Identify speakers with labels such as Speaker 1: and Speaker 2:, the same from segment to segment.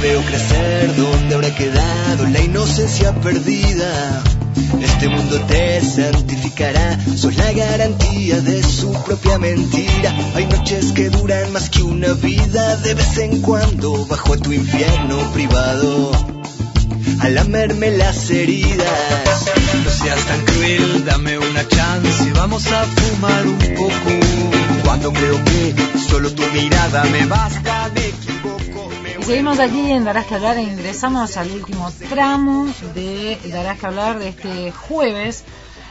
Speaker 1: veo crecer, ¿dónde habrá quedado la inocencia perdida? Este mundo te santificará, sos la garantía de su propia mentira. Hay noches que duran más que una vida, de vez en cuando bajo a tu infierno privado a lamerme las heridas.
Speaker 2: No seas tan cruel, dame una chance y vamos a fumar un poco. Cuando creo que solo tu mirada me basta, me equivoco.
Speaker 3: Y seguimos aquí en Darás que Hablar e ingresamos al último tramo de Darás que Hablar de este jueves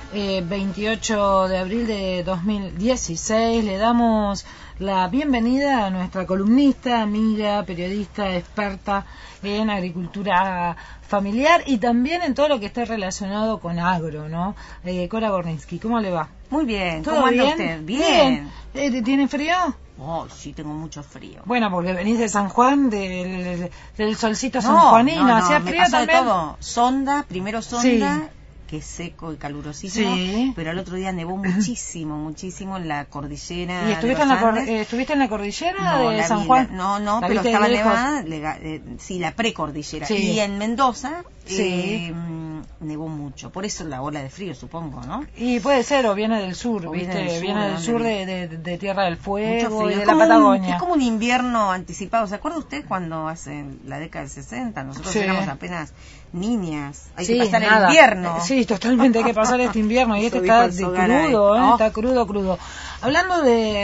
Speaker 3: 28 de abril de 2016. Le damos la bienvenida a nuestra columnista, amiga, periodista, experta en agricultura familiar y también en todo lo que esté relacionado con agro, ¿no? Cora Gorninsky, ¿cómo le va?
Speaker 4: Muy bien,
Speaker 3: ¿todo
Speaker 4: ¿cómo anda
Speaker 3: bien?
Speaker 4: usted? Bien.
Speaker 3: ¿Tiene frío?
Speaker 4: Oh, sí, tengo mucho frío.
Speaker 3: Bueno, porque venís de San Juan, del solcito sanjuanino, ¿hacía frío
Speaker 4: me pasó
Speaker 3: también?
Speaker 4: de todo. Primero sonda,
Speaker 3: Sí,
Speaker 4: que es seco y calurosísimo,
Speaker 3: sí.
Speaker 4: pero al otro día nevó muchísimo en la cordillera.
Speaker 3: ¿Y estuviste, estuviste en la cordillera de San Juan?
Speaker 4: No, pero estaba nevada, sí, la precordillera.
Speaker 3: Sí.
Speaker 4: Y en Mendoza
Speaker 3: Sí.
Speaker 4: nevó mucho, por eso la ola de frío, supongo, ¿no?
Speaker 3: Y puede ser, o viene del sur,
Speaker 4: O
Speaker 3: ¿viste?
Speaker 4: viene del sur,
Speaker 3: de Tierra del
Speaker 4: Mucho
Speaker 3: Fuego y
Speaker 4: frío.
Speaker 3: de la Patagonia.
Speaker 4: Es como un invierno anticipado. ¿Se acuerda usted cuando hace la década del 60? Nosotros
Speaker 3: Sí.
Speaker 4: éramos apenas niñas. Hay
Speaker 3: Sí,
Speaker 4: que pasar
Speaker 3: nada.
Speaker 4: el invierno.
Speaker 3: Sí, totalmente hay que pasar este invierno y
Speaker 4: Eso
Speaker 3: este
Speaker 4: dijo
Speaker 3: está
Speaker 4: el
Speaker 3: de
Speaker 4: Sogaray.
Speaker 3: crudo,
Speaker 4: Oh.
Speaker 3: está crudo. Hablando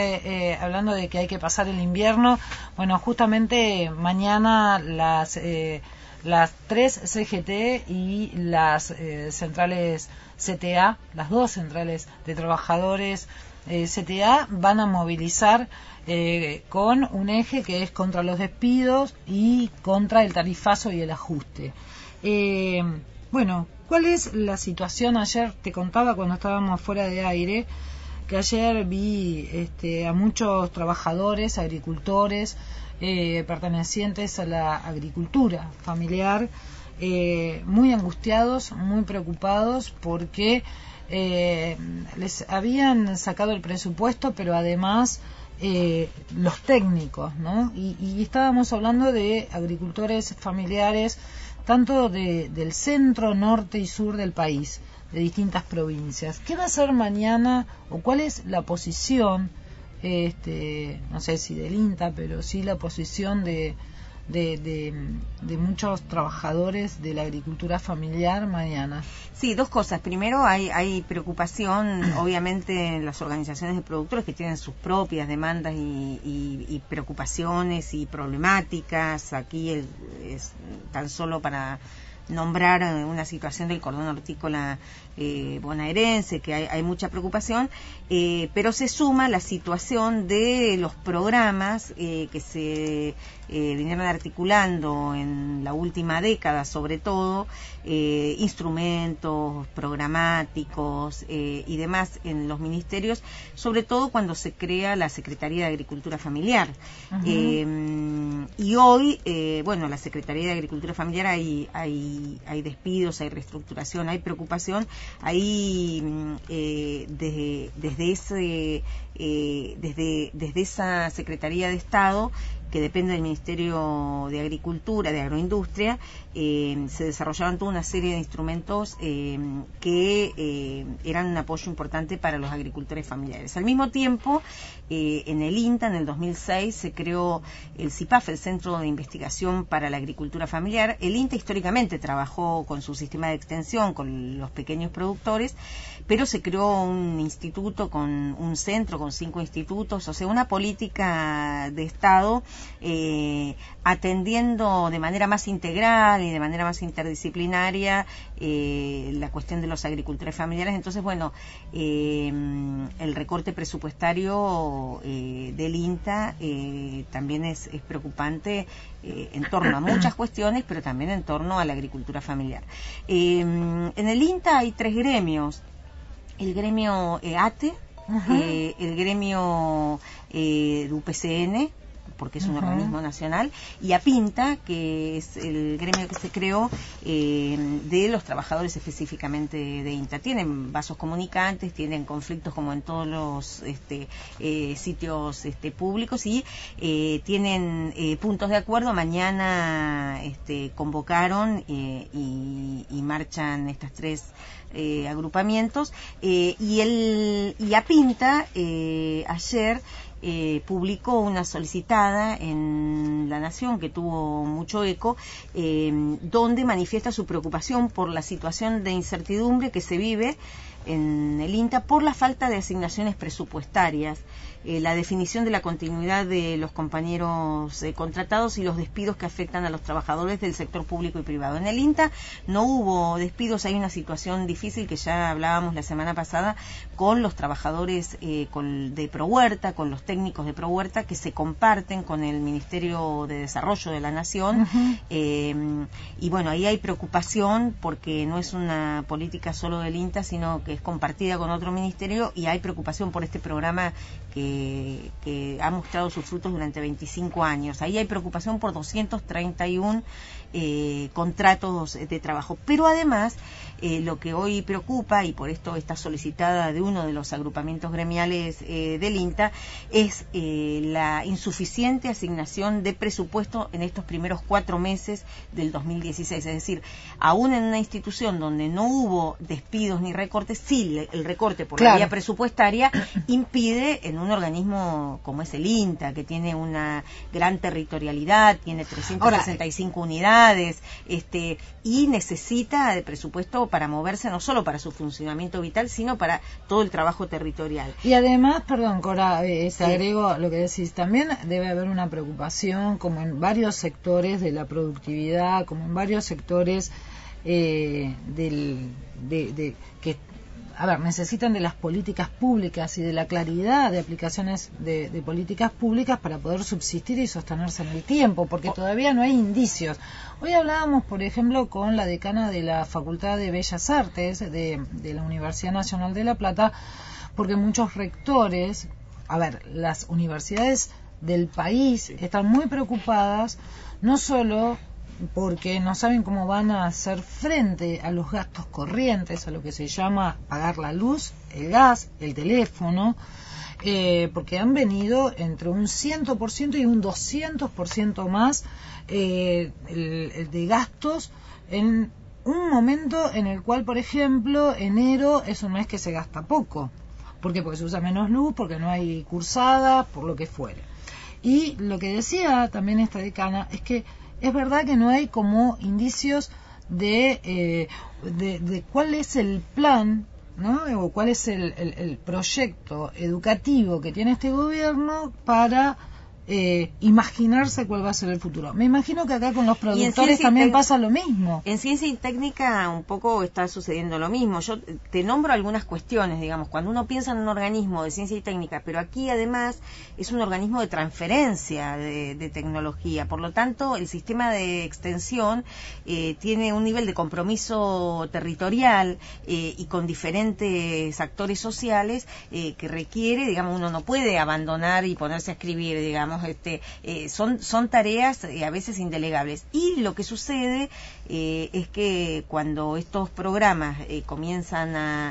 Speaker 3: de que hay que pasar el invierno, bueno, justamente mañana las 3 CGT y las centrales CTA, las dos centrales de trabajadores CTA van a movilizar con un eje que es contra los despidos y contra el tarifazo y el ajuste. Bueno, ¿cuál es la situación? Ayer te contaba cuando estábamos fuera de aire que ayer vi a muchos trabajadores, agricultores, pertenecientes a la agricultura familiar, muy angustiados, muy preocupados porque les habían sacado el presupuesto, pero además los técnicos, ¿no? Y estábamos hablando de agricultores familiares tanto del centro, norte y sur del país, de distintas provincias. ¿Qué va a hacer mañana o cuál es la posición, no sé si del INTA, pero sí la posición de muchos trabajadores de la agricultura familiar mañana?
Speaker 4: Sí, dos cosas. Primero, hay preocupación, obviamente, en las organizaciones de productores que tienen sus propias demandas y preocupaciones y problemáticas. Aquí es tan solo para nombrar una situación del cordón hortícola bonaerense, que hay mucha preocupación, pero se suma la situación de los programas que se vinieron articulando en la última década, sobre todo instrumentos programáticos y demás en los ministerios, sobre todo cuando se crea la Secretaría de Agricultura Familiar. Uh-huh. Y hoy, bueno, la Secretaría de Agricultura Familiar hay despidos, hay reestructuración, hay preocupación, hay desde esa Secretaría de Estado, que depende del Ministerio de Agricultura, de Agroindustria, se desarrollaron toda una serie de instrumentos que eran un apoyo importante para los agricultores familiares. Al mismo tiempo, en el INTA, en el 2006, se creó el CIPAF, el Centro de Investigación para la Agricultura Familiar. El INTA históricamente trabajó con su sistema de extensión, con los pequeños productores, pero se creó un instituto, con un centro, con 5 institutos, o sea, una política de Estado atendiendo de manera más integral y de manera más interdisciplinaria la cuestión de los agricultores familiares. Entonces, bueno, el recorte presupuestario del INTA también es preocupante en torno a muchas cuestiones, pero también en torno a la agricultura familiar. En el INTA hay 3 gremios: el gremio ATE, uh-huh, el gremio de UPCN, porque es un organismo nacional, y APINTA, que es el gremio que se creó de los trabajadores específicamente de INTA. Tienen vasos comunicantes, tienen conflictos como en todos los sitios públicos, y tienen puntos de acuerdo. Mañana convocaron y marchan estas tres agrupamientos, y APINTA ayer publicó una solicitada en La Nación que tuvo mucho eco, donde manifiesta su preocupación por la situación de incertidumbre que se vive en el INTA por la falta de asignaciones presupuestarias, la definición de la continuidad de los compañeros contratados y los despidos que afectan a los trabajadores del sector público y privado. En el INTA no hubo despidos, hay una situación difícil que ya hablábamos la semana pasada con los trabajadores de Prohuerta, con los técnicos de Prohuerta, que se comparten con el Ministerio de Desarrollo de la Nación. Y bueno, ahí hay preocupación porque no es una política solo del INTA, sino que es compartida con otro ministerio, y hay preocupación por este programa que ha mostrado sus frutos durante 25 años. Ahí hay preocupación por 231 contratos de trabajo. Pero además, lo que hoy preocupa, y por esto está solicitada de uno de los agrupamientos gremiales del INTA, es la insuficiente asignación de presupuesto en estos primeros 4 meses del 2016. Es decir, aún en una institución donde no hubo despidos ni recortes, sí, el recorte por la vía presupuestaria impide en un organismo como es el INTA, que tiene una gran territorialidad, tiene 365 unidades, y necesita de presupuesto para moverse, no solo para su funcionamiento vital, sino para todo el trabajo territorial.
Speaker 3: Y además, perdón, Cora, agrego lo que decís, también debe haber una preocupación, como en varios sectores de la productividad, como en varios sectores que necesitan de las políticas públicas y de la claridad de aplicaciones de políticas públicas para poder subsistir y sostenerse en el tiempo, porque todavía no hay indicios. Hoy hablábamos, por ejemplo, con la decana de la Facultad de Bellas Artes de la Universidad Nacional de La Plata, porque muchos rectores, las universidades del país están muy preocupadas, no solo porque no saben cómo van a hacer frente a los gastos corrientes, a lo que se llama pagar la luz, el gas, el teléfono, porque han venido entre un 100% y un 200% más de gastos en un momento en el cual, por ejemplo, enero es un mes que se gasta poco. ¿Por qué? Porque se usa menos luz, porque no hay cursadas, por lo que fuere. Y lo que decía también esta decana es que es verdad que no hay como indicios de cuál es el plan, ¿no? O cuál es el proyecto educativo que tiene este gobierno para imaginarse cuál va a ser el futuro. Me imagino que acá con los productores también pasa lo mismo.
Speaker 4: En ciencia y técnica un poco está sucediendo lo mismo. Yo te nombro algunas cuestiones, digamos, cuando uno piensa en un organismo de ciencia y técnica, pero aquí además es un organismo de transferencia de tecnología. Por lo tanto, el sistema de extensión tiene un nivel de compromiso territorial y con diferentes actores sociales que requiere, digamos, uno no puede abandonar y ponerse a escribir, digamos, son tareas a veces indelegables. Y lo que sucede es que cuando estos programas comienzan a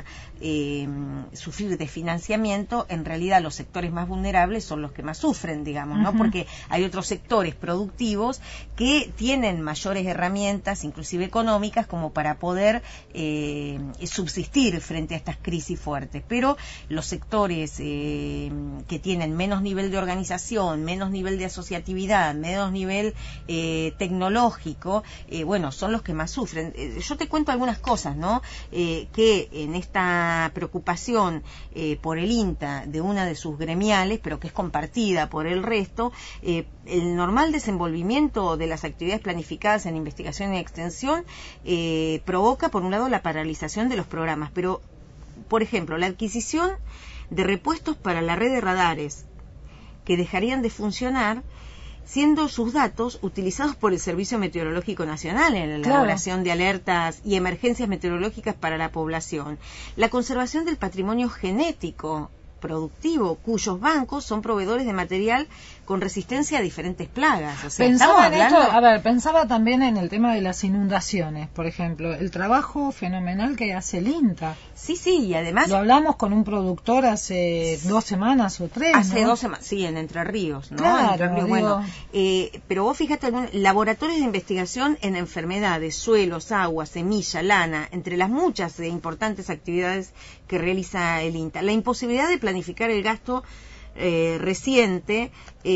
Speaker 4: sufrir desfinanciamiento, en realidad los sectores más vulnerables son los que más sufren, digamos, ¿no? Porque hay otros sectores productivos que tienen mayores herramientas, inclusive económicas, como para poder subsistir frente a estas crisis fuertes. Pero los sectores que tienen menos nivel de organización, menos nivel de asociatividad, menos nivel tecnológico, bueno, son los que más sufren. Yo te cuento algunas cosas, ¿no? Que en esta preocupación por el INTA de una de sus gremiales, pero que es compartida por el resto, el normal desenvolvimiento de las actividades planificadas en investigación y extensión provoca, por un lado, la paralización de los programas, pero, por ejemplo, la adquisición de repuestos para la red de radares que dejarían de funcionar, siendo sus datos utilizados por el Servicio Meteorológico Nacional en la elaboración de alertas y emergencias meteorológicas para la población. La conservación del patrimonio genético productivo, cuyos bancos son proveedores de material con resistencia a diferentes plagas. O sea, estamos hablando...
Speaker 3: pensaba también en el tema de las inundaciones, por ejemplo, el trabajo fenomenal que hace el INTA.
Speaker 4: Sí, y además...
Speaker 3: Lo hablamos con un productor hace 2 semanas o 3,
Speaker 4: Hace
Speaker 3: ¿no?
Speaker 4: 2 semanas, sí, en Entre Ríos, ¿no?
Speaker 3: Claro,
Speaker 4: Entre Ríos, bueno, pero vos fíjate, laboratorios de investigación en enfermedades, suelos, agua, semilla, lana, entre las muchas importantes actividades que realiza el INTA. La imposibilidad de planificar el gasto reciente,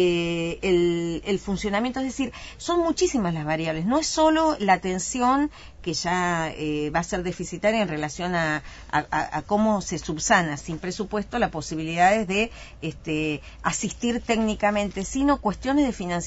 Speaker 4: el funcionamiento, es decir, son muchísimas las variables, no es solo la atención que ya va a ser deficitaria en relación a cómo se subsana sin presupuesto las posibilidades de asistir técnicamente, sino cuestiones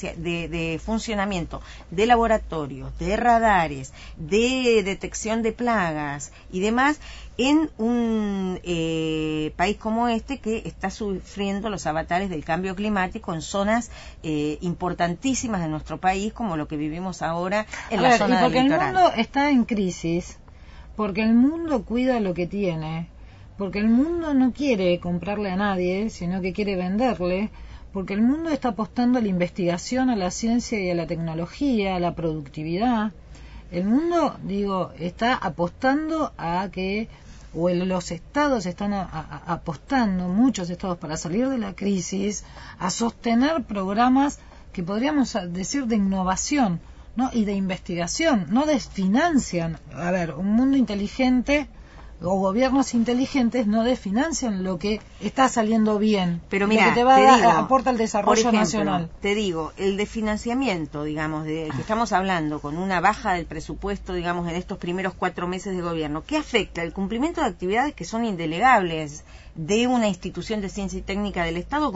Speaker 4: de funcionamiento de laboratorios, de radares, de detección de plagas y demás, en un país como este que está sufriendo los avatares del cambio climático en zonas importantísimas de nuestro país, como lo que vivimos ahora en la zona del litoral.
Speaker 3: El mundo está en crisis, porque el mundo cuida lo que tiene, porque el mundo no quiere comprarle a nadie, sino que quiere venderle, porque el mundo está apostando a la investigación, a la ciencia y a la tecnología, a la productividad. El mundo, está apostando a que, los estados están apostando, muchos estados, para salir de la crisis, a sostener programas que podríamos decir de innovación, ¿no? Y de investigación. No desfinancian. Un mundo inteligente o gobiernos inteligentes no desfinancian lo que está saliendo bien,
Speaker 4: pero mira,
Speaker 3: lo que aporta el desarrollo nacional.
Speaker 4: Te digo, el desfinanciamiento, digamos, que estamos hablando, con una baja del presupuesto, digamos, en estos primeros 4 meses de gobierno, ¿qué afecta? El cumplimiento de actividades que son indelegables de una institución de ciencia y técnica del Estado,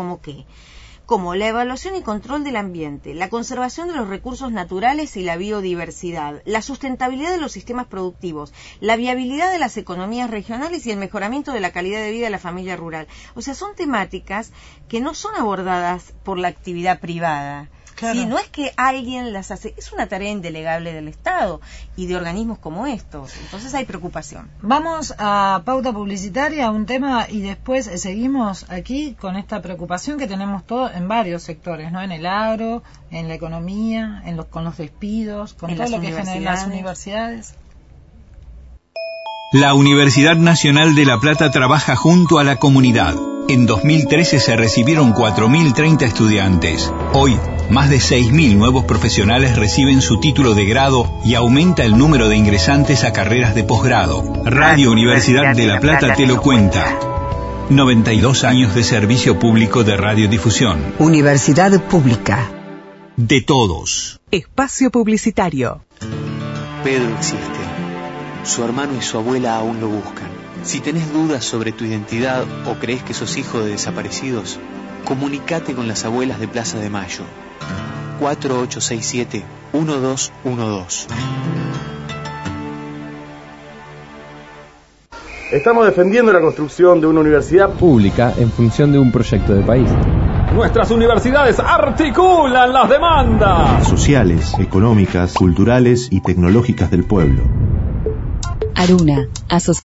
Speaker 4: como la evaluación y control del ambiente, la conservación de los recursos naturales y la biodiversidad, la sustentabilidad de los sistemas productivos, la viabilidad de las economías regionales y el mejoramiento de la calidad de vida de la familia rural. O sea, son temáticas que no son abordadas por la actividad privada. Claro. Sí, no es que alguien las hace, es una tarea indelegable del Estado y de organismos como estos. Entonces hay preocupación.
Speaker 3: Vamos a pauta publicitaria, un tema, y después seguimos aquí con esta preocupación que tenemos todos en varios sectores, ¿no? En el agro, en la economía, con los despidos, con todo lo que genera en las universidades.
Speaker 5: La Universidad Nacional de La Plata trabaja junto a la comunidad. En 2013 se recibieron 4.030 estudiantes. Hoy, más de 6.000 nuevos profesionales reciben su título de grado y aumenta el número de ingresantes a carreras de posgrado. Radio Universidad de La Plata te lo cuenta. 92 años de servicio público de radiodifusión.
Speaker 6: Universidad Pública.
Speaker 5: De todos.
Speaker 6: Espacio publicitario.
Speaker 7: Pedro existe. Su hermano y su abuela aún lo buscan. Si tenés dudas sobre tu identidad o crees que sos hijo de desaparecidos, comunicate con las abuelas de Plaza de Mayo. 4867-1212.
Speaker 8: Estamos defendiendo la construcción de una universidad
Speaker 9: pública en función de un proyecto de país.
Speaker 10: Nuestras universidades articulan las demandas
Speaker 11: sociales, económicas, culturales y tecnológicas del pueblo.
Speaker 6: Aruna, asociación